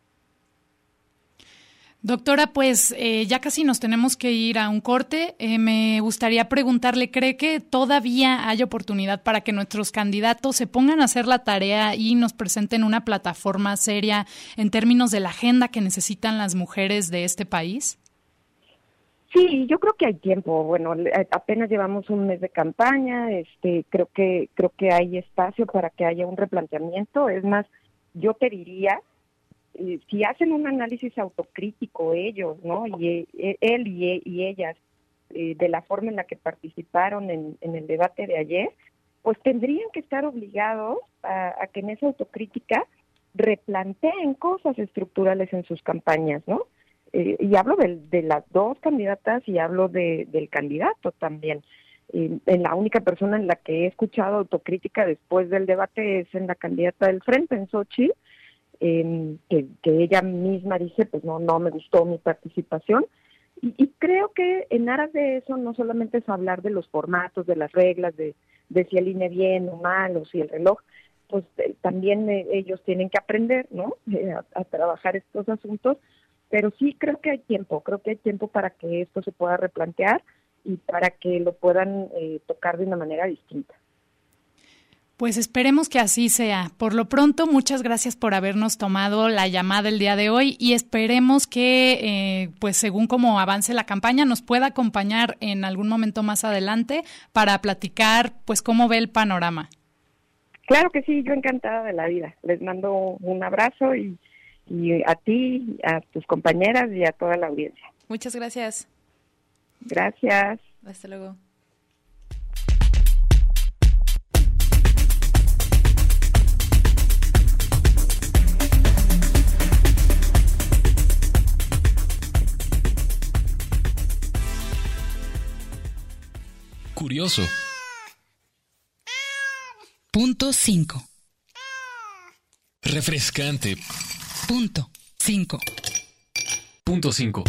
Doctora, pues eh, ya casi nos tenemos que ir a un corte. Eh, me gustaría preguntarle, ¿cree que todavía hay oportunidad para que nuestros candidatos se pongan a hacer la tarea y nos presenten una plataforma seria en términos de la agenda que necesitan las mujeres de este país? Sí, yo creo que hay tiempo. Bueno, apenas llevamos un mes de campaña. Este, creo que creo que hay espacio para que haya un replanteamiento. Es más, yo te diría, eh, si hacen un análisis autocrítico ellos, ¿no? Y eh, él y, y ellas eh, de la forma en la que participaron en, en el debate de ayer, pues tendrían que estar obligados a, a que en esa autocrítica replanteen cosas estructurales en sus campañas, ¿no? Eh, y hablo de, de las dos candidatas y hablo de, del candidato también. Eh, en la única persona en la que he escuchado autocrítica después del debate es en la candidata del Frente, en Xochitl, eh, que, que ella misma dice, pues no, no me gustó mi participación. Y, y creo que en aras de eso no solamente es hablar de los formatos, de las reglas, de, de si el I N E bien o mal, o si el reloj, pues eh, también eh, ellos tienen que aprender, ¿no? Eh, a, a trabajar estos asuntos. Pero sí creo que hay tiempo, creo que hay tiempo para que esto se pueda replantear y para que lo puedan eh, tocar de una manera distinta. Pues esperemos que así sea. Por lo pronto, muchas gracias por habernos tomado la llamada el día de hoy y esperemos que, eh, pues según cómo avance la campaña, nos pueda acompañar en algún momento más adelante para platicar, pues cómo ve el panorama. Claro que sí, yo encantada de la vida. Les mando un abrazo y y a ti, a tus compañeras y a toda la audiencia. Muchas gracias. Gracias. Hasta luego. Curioso. Punto cinco. Refrescante. Punto cinco. Punto cinco.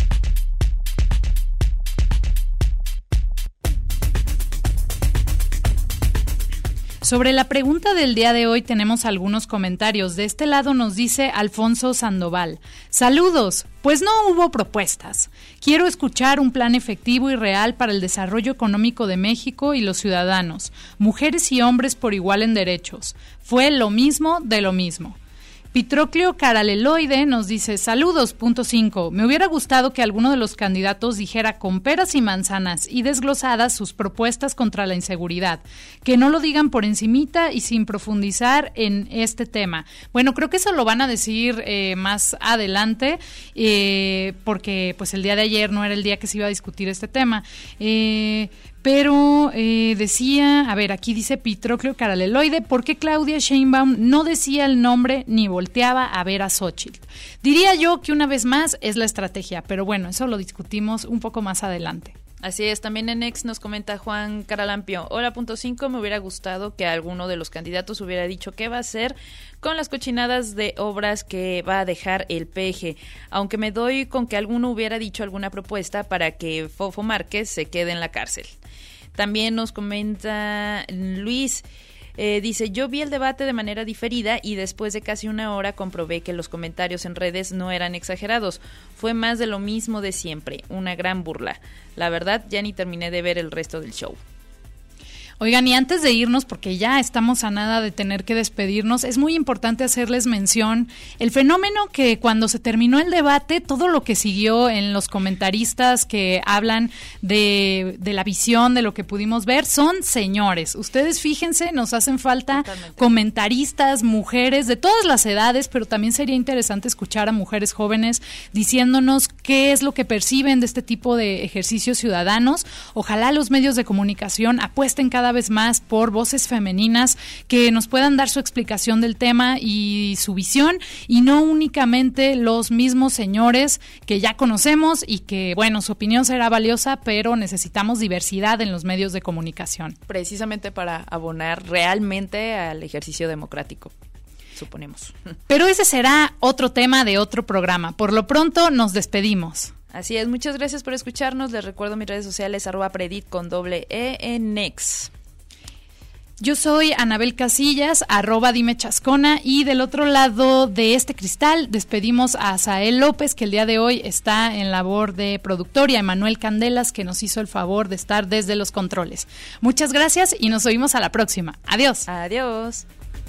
Sobre la pregunta del día de hoy tenemos algunos comentarios. De este lado nos dice Alfonso Sandoval. Saludos, pues no hubo propuestas. Quiero escuchar un plan efectivo y real para el desarrollo económico de México y los ciudadanos, mujeres y hombres por igual en derechos. Fue lo mismo de lo mismo. Pitroclio Caraleloide nos dice, saludos, punto cinco. Me hubiera gustado que alguno de los candidatos dijera con peras y manzanas y desglosadas sus propuestas contra la inseguridad. Que no lo digan por encimita y sin profundizar en este tema. Bueno, creo que eso lo van a decir eh, más adelante, eh, porque pues el día de ayer no era el día que se iba a discutir este tema. Eh... Pero eh, decía, a ver, aquí dice Pitroclio Caraleloide, ¿por qué Claudia Sheinbaum no decía el nombre ni volteaba a ver a Xochitl? Diría yo que una vez más es la estrategia, pero bueno, eso lo discutimos un poco más adelante. Así es, también en X nos comenta Juan Caralampio. Hola, punto cinco, me hubiera gustado que alguno de los candidatos hubiera dicho qué va a hacer con las cochinadas de obras que va a dejar el P G, aunque me doy con que alguno hubiera dicho alguna propuesta para que Fofo Márquez se quede en la cárcel. También nos comenta Luis, eh, dice, yo vi el debate de manera diferida y después de casi una hora comprobé que los comentarios en redes no eran exagerados, fue más de lo mismo de siempre, una gran burla. La verdad, ya ni terminé de ver el resto del show. Oigan, y antes de irnos, porque ya estamos a nada de tener que despedirnos, es muy importante hacerles mención el fenómeno que cuando se terminó el debate, todo lo que siguió en los comentaristas que hablan de, de la visión, de lo que pudimos ver, son señores. Ustedes fíjense, nos hacen falta Totalmente. comentaristas, mujeres de todas las edades, pero también sería interesante escuchar a mujeres jóvenes diciéndonos qué es lo que perciben de este tipo de ejercicios ciudadanos. Ojalá los medios de comunicación apuesten cada vez más por voces femeninas que nos puedan dar su explicación del tema y su visión, y no únicamente los mismos señores que ya conocemos y que, bueno, su opinión será valiosa, pero necesitamos diversidad en los medios de comunicación. Precisamente para abonar realmente al ejercicio democrático, suponemos. Pero ese será otro tema de otro programa. Por lo pronto nos despedimos. Así es, muchas gracias por escucharnos. Les recuerdo mis redes sociales, arroba predit con doble E en X. Yo soy Anabel Casillas, arroba Dime Chascona, y del otro lado de este cristal despedimos a Asael López, que el día de hoy está en labor de productor, y a Emanuel Candelas, que nos hizo el favor de estar desde los controles. Muchas gracias y nos oímos a la próxima. Adiós. Adiós.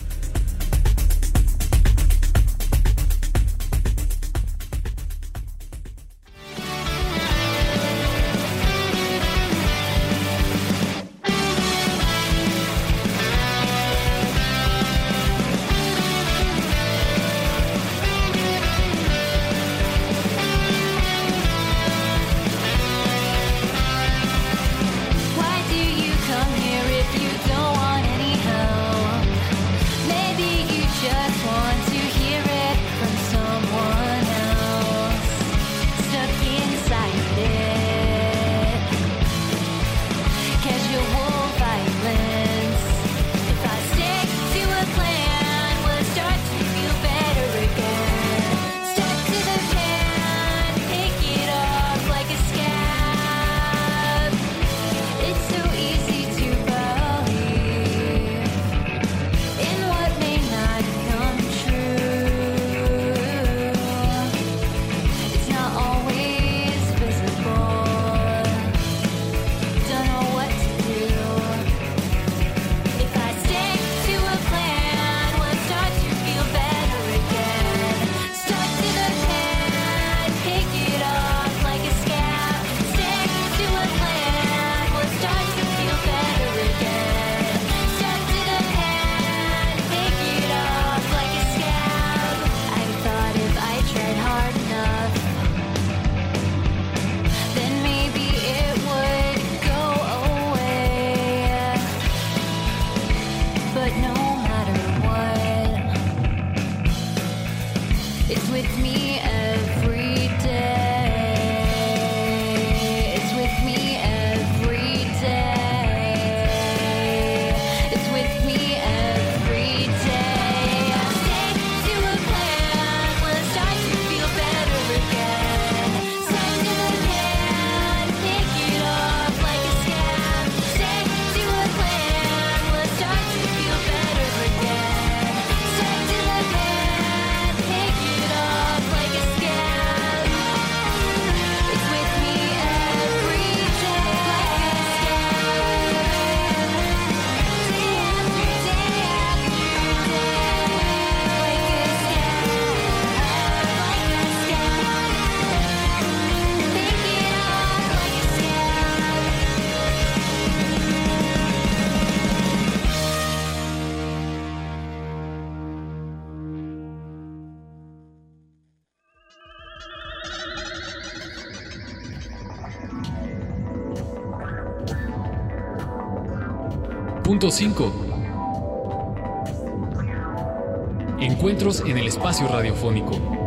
Punto cinco. Encuentros en el espacio radiofónico.